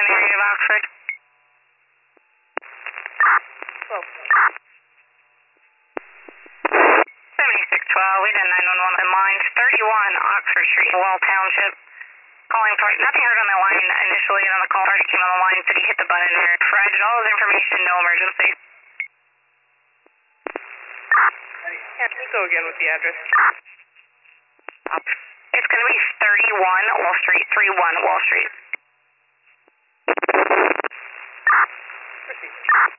area of Oxford. 7612, we did 911 in lines 31 Oxford Street, Wall Township. Calling for nothing heard on the line initially, and on the call party came on the line, said he hit the button there. Provided all his information, no emergency. Yeah, can you go again with the address? It's going to be 31 Wall Street, 31 Wall Street. Proceed.